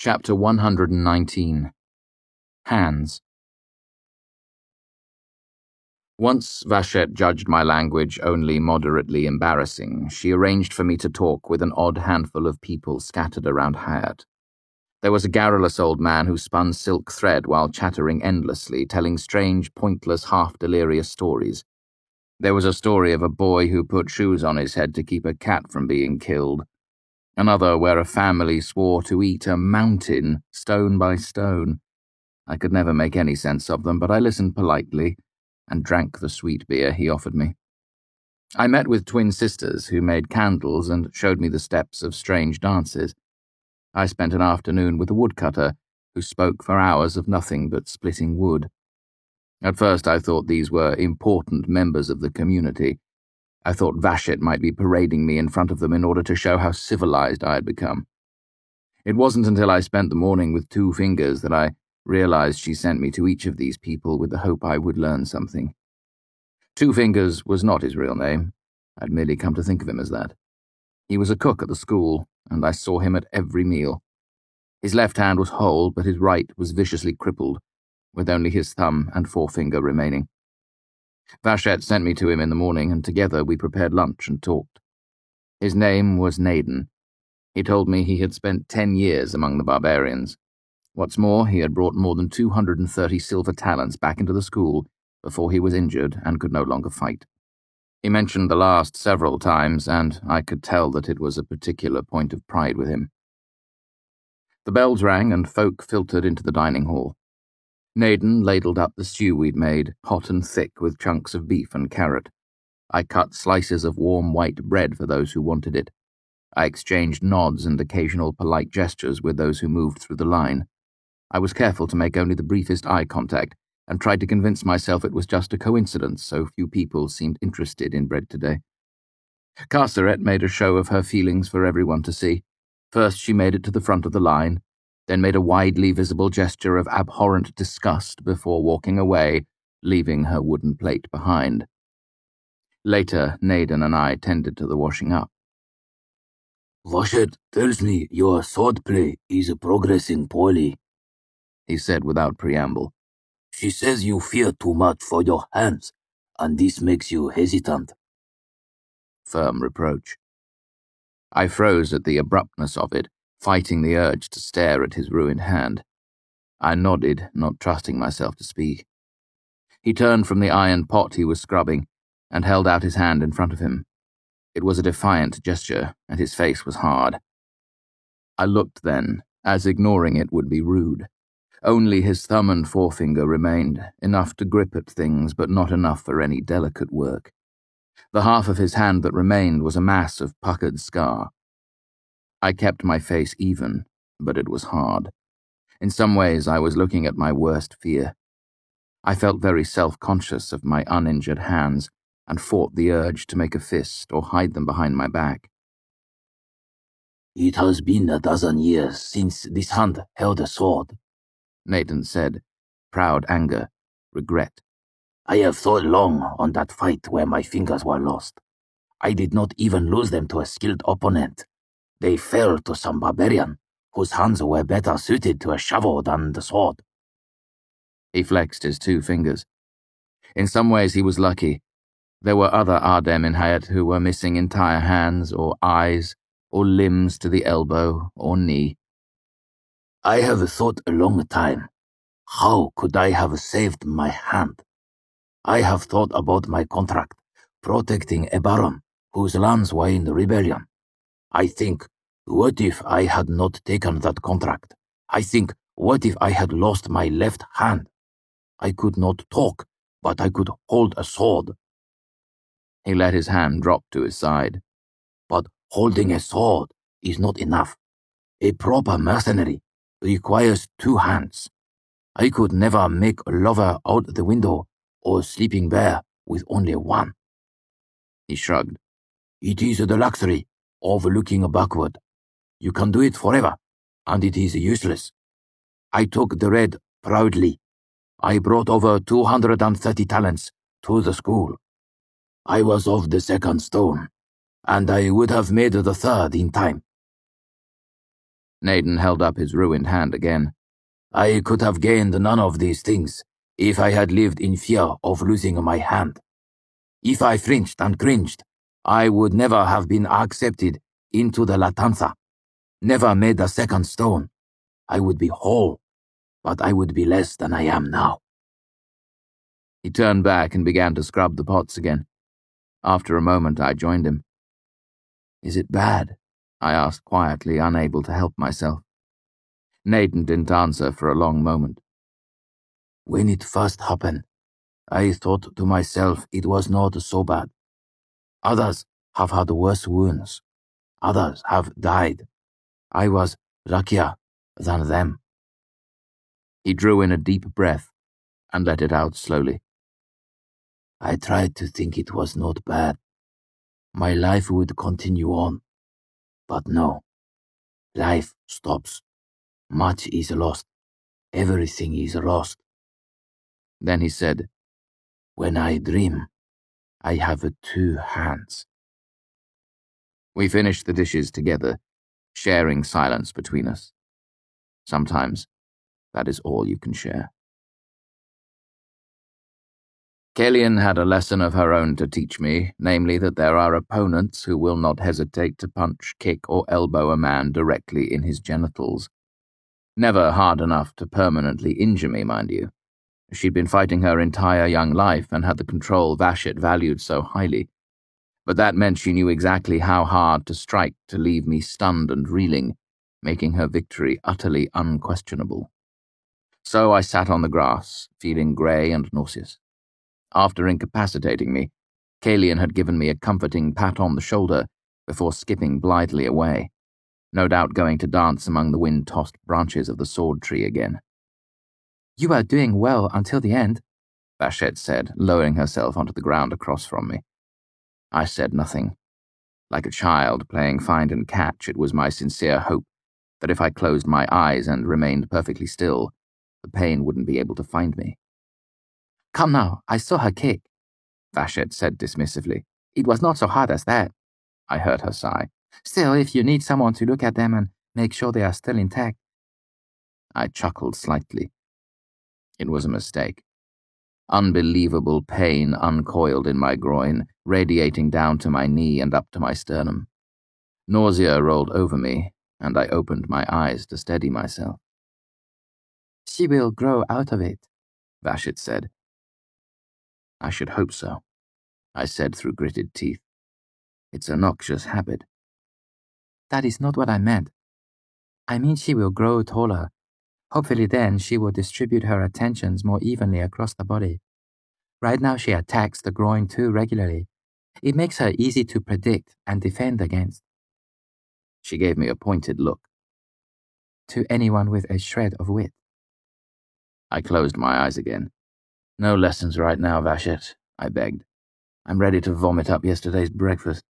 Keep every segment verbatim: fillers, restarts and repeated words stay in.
Chapter one hundred nineteen. Hands. Once Vachette judged my language only moderately embarrassing, she arranged for me to talk with an odd handful of people scattered around Hayat. There was a garrulous old man who spun silk thread while chattering endlessly, telling strange, pointless, half-delirious stories. There was a story of a boy who put shoes on his head to keep a cat from being killed. Another where a family swore to eat a mountain, stone by stone. I could never make any sense of them, but I listened politely and drank the sweet beer he offered me. I met with twin sisters who made candles and showed me the steps of strange dances. I spent an afternoon with a woodcutter who spoke for hours of nothing but splitting wood. At first I thought these were important members of the community. I thought Vachette might be parading me in front of them in order to show how civilized I had become. It wasn't until I spent the morning with Two Fingers that I realized she sent me to each of these people with the hope I would learn something. Two Fingers was not his real name. I'd merely come to think of him as that. He was a cook at the school, and I saw him at every meal. His left hand was whole, but his right was viciously crippled, with only his thumb and forefinger remaining. Vachette sent me to him in the morning, and together we prepared lunch and talked. His name was Naden. He told me he had spent ten years among the barbarians. What's more, he had brought more than two hundred and thirty silver talents back into the school before he was injured and could no longer fight. He mentioned the last several times, and I could tell that it was a particular point of pride with him. The bells rang and folk filtered into the dining hall. Naden ladled up the stew we'd made, hot and thick with chunks of beef and carrot. I cut slices of warm white bread for those who wanted it. I exchanged nods and occasional polite gestures with those who moved through the line. I was careful to make only the briefest eye contact, and tried to convince myself it was just a coincidence so few people seemed interested in bread today. Carceret made a show of her feelings for everyone to see. First she made it to the front of the line, then made a widely visible gesture of abhorrent disgust before walking away, leaving her wooden plate behind. Later, Naden and I tended to the washing up. "Vachette tells me your swordplay is progressing poorly," he said without preamble. "She says you fear too much for your hands, and this makes you hesitant." Firm reproach. I froze at the abruptness of it, fighting the urge to stare at his ruined hand. I nodded, not trusting myself to speak. He turned from the iron pot he was scrubbing and held out his hand in front of him. It was a defiant gesture, and his face was hard. I looked then, as ignoring it would be rude. Only his thumb and forefinger remained, enough to grip at things, but not enough for any delicate work. The half of his hand that remained was a mass of puckered scar. I kept my face even, but it was hard. In some ways I was looking at my worst fear. I felt very self-conscious of my uninjured hands, and fought the urge to make a fist or hide them behind my back. "It has been a dozen years since this hand held a sword," Naden said, proud anger, regret. "I have thought long on that fight where my fingers were lost. I did not even lose them to a skilled opponent. They fell to some barbarian, whose hands were better suited to a shovel than the sword." He flexed his two fingers. In some ways he was lucky. There were other Ardem in Hayat who were missing entire hands or eyes or limbs to the elbow or knee. "I have thought a long time. How could I have saved my hand? I have thought about my contract, protecting a baron whose lands were in rebellion. I think, what if I had not taken that contract? I think, what if I had lost my left hand? I could not talk, but I could hold a sword." He let his hand drop to his side. "But holding a sword is not enough. A proper mercenary requires two hands. I could never make a lover out the window or sleeping bear with only one." He shrugged. "It is the luxury of looking backward. You can do it forever, and it is useless. I took the red proudly. I brought over two hundred and thirty talents to the school. I was of the second stone, and I would have made the third in time. Naden held up his ruined hand again. I could have gained none of these things if I had lived in fear of losing my hand. If I flinched and cringed, I would never have been accepted into the Latantha, never made a second stone. I would be whole, but I would be less than I am now. He turned back and began to scrub the pots again. After a moment, I joined him. "Is it bad?" I asked quietly, unable to help myself. Naden didn't answer for a long moment. When it first happened, I thought to myself it was not so bad. Others have had worse wounds. Others have died. I was luckier than them. He drew in a deep breath and let it out slowly. I tried to think it was not bad. My life would continue on. But no. Life stops. Much is lost. Everything is lost. Then he said, When I dream, I have two hands. We finished the dishes together, sharing silence between us. Sometimes that is all you can share. Kalian had a lesson of her own to teach me, namely that there are opponents who will not hesitate to punch, kick, or elbow a man directly in his genitals. Never hard enough to permanently injure me, mind you. She'd been fighting her entire young life and had the control Vashet valued so highly. But that meant she knew exactly how hard to strike to leave me stunned and reeling, making her victory utterly unquestionable. So I sat on the grass, feeling grey and nauseous. After incapacitating me, Kalian had given me a comforting pat on the shoulder before skipping blithely away, no doubt going to dance among the wind-tossed branches of the sword tree again. "You are doing well until the end," Vashet said, lowering herself onto the ground across from me. I said nothing. Like a child playing find and catch, it was my sincere hope that if I closed my eyes and remained perfectly still, the pain wouldn't be able to find me. "Come now, I saw her kick," Vashet said dismissively. "It was not so hard as that." I heard her sigh. "Still, if you need someone to look at them and make sure they are still intact." I chuckled slightly. It was a mistake. Unbelievable pain uncoiled in my groin, radiating down to my knee and up to my sternum. Nausea rolled over me, and I opened my eyes to steady myself. "She will grow out of it," Vashet said. "I should hope so," I said through gritted teeth. "It's a noxious habit." "That is not what I meant. I mean she will grow taller. Hopefully then she will distribute her attentions more evenly across the body. Right now she attacks the groin too regularly. It makes her easy to predict and defend against." She gave me a pointed look. "To anyone with a shred of wit." I closed my eyes again. "No lessons right now, Vashet," I begged. "I'm ready to vomit up yesterday's breakfast."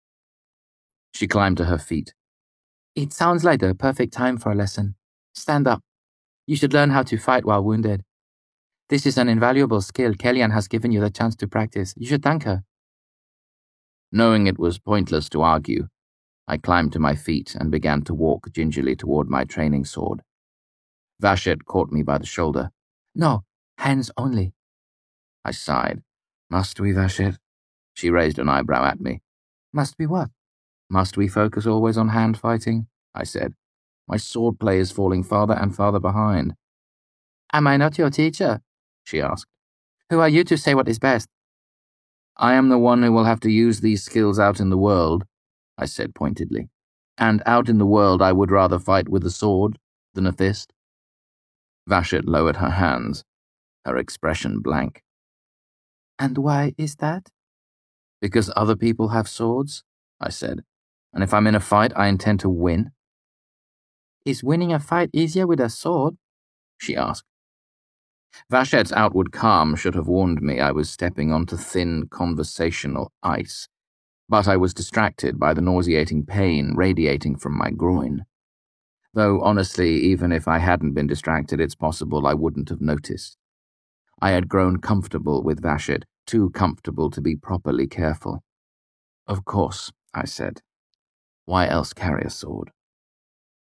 She climbed to her feet. "It sounds like the perfect time for a lesson. Stand up. You should learn how to fight while wounded. This is an invaluable skill Kalian has given you the chance to practice. You should thank her." Knowing it was pointless to argue, I climbed to my feet and began to walk gingerly toward my training sword. Vashet caught me by the shoulder. "No, hands only." I sighed. "Must we, Vashet?" She raised an eyebrow at me. "Must we what?" "Must we focus always on hand fighting?" I said. "My sword play is falling farther and farther behind." "Am I not your teacher?" she asked. "Who are you to say what is best?" "I am the one who will have to use these skills out in the world," I said pointedly. "And out in the world I would rather fight with a sword than a fist." Vashet lowered her hands, her expression blank. "And why is that?" "Because other people have swords," I said. "And if I'm in a fight, I intend to win." "Is winning a fight easier with a sword?" she asked. Vashet's outward calm should have warned me I was stepping onto thin, conversational ice, but I was distracted by the nauseating pain radiating from my groin. Though, honestly, even if I hadn't been distracted, it's possible I wouldn't have noticed. I had grown comfortable with Vashet, too comfortable to be properly careful. "Of course," I said. "Why else carry a sword?"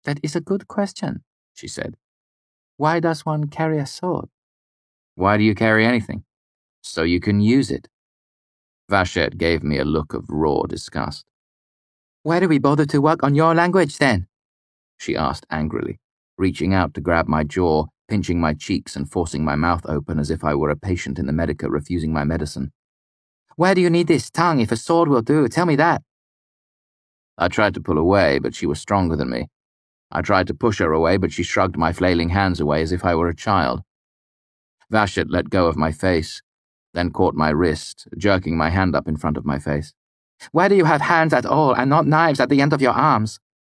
That is a good question, she said. Why does one carry a sword? Why do you carry anything? So you can use it. Vachette gave me a look of raw disgust. Why do we bother to work on your language, then? She asked angrily, reaching out to grab my jaw, pinching my cheeks and forcing my mouth open as if I were a patient in the Medica refusing my medicine. Why do you need this tongue if a sword will do? Tell me that. I tried to pull away, but she was stronger than me. I tried to push her away, but she shrugged my flailing hands away as if I were a child. Vachette let go of my face, then caught my wrist, jerking my hand up in front of my face. Why do you have hands at all and not knives at the end of your arms?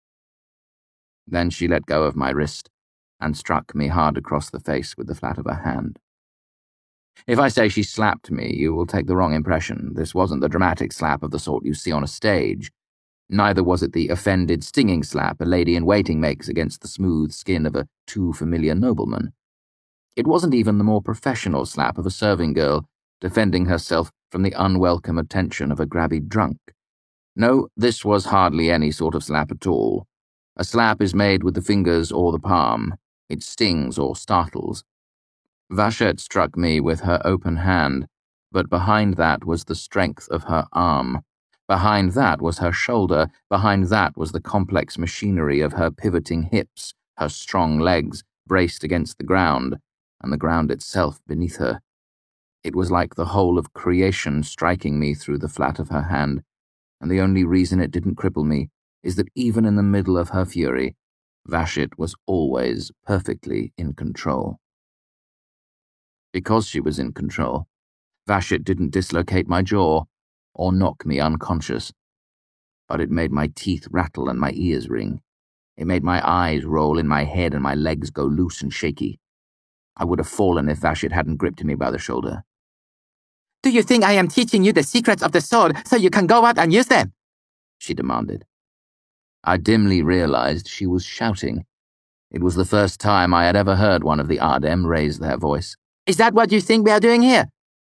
Then she let go of my wrist and struck me hard across the face with the flat of her hand. If I say she slapped me, you will take the wrong impression. This wasn't the dramatic slap of the sort you see on a stage. Neither was it the offended, stinging slap a lady-in-waiting makes against the smooth skin of a too familiar nobleman. It wasn't even the more professional slap of a serving girl defending herself from the unwelcome attention of a grabby drunk. No, this was hardly any sort of slap at all. A slap is made with the fingers or the palm. It stings or startles. Vachette struck me with her open hand, but behind that was the strength of her arm. Behind that was her shoulder. Behind that was the complex machinery of her pivoting hips, her strong legs braced against the ground, and the ground itself beneath her. It was like the whole of creation striking me through the flat of her hand, and the only reason it didn't cripple me is that even in the middle of her fury, Vachette was always perfectly in control. Because she was in control, Vachette didn't dislocate my jaw or knock me unconscious. But it made my teeth rattle and my ears ring. It made my eyes roll in my head and my legs go loose and shaky. I would have fallen if Vachette hadn't gripped me by the shoulder. Do you think I am teaching you the secrets of the sword so you can go out and use them? She demanded. I dimly realized she was shouting. It was the first time I had ever heard one of the Ardem raise their voice. Is that what you think we are doing here?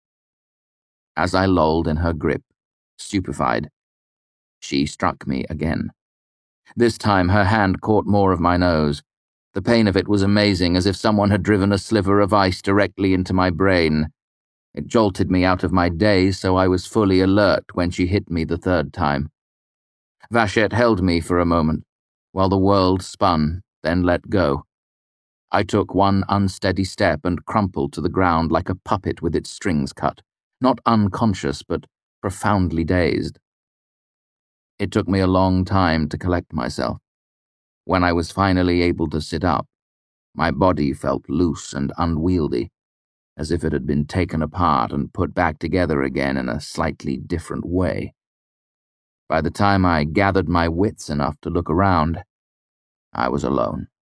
As I lolled in her grip, stupefied, she struck me again. This time her hand caught more of my nose. The pain of it was amazing, as if someone had driven a sliver of ice directly into my brain. It jolted me out of my daze, so I was fully alert when she hit me the third time. Vachette held me for a moment, while the world spun, then let go. I took one unsteady step and crumpled to the ground like a puppet with its strings cut, not unconscious, but profoundly dazed. It took me a long time to collect myself. When I was finally able to sit up, my body felt loose and unwieldy, as if it had been taken apart and put back together again in a slightly different way. By the time I gathered my wits enough to look around, I was alone.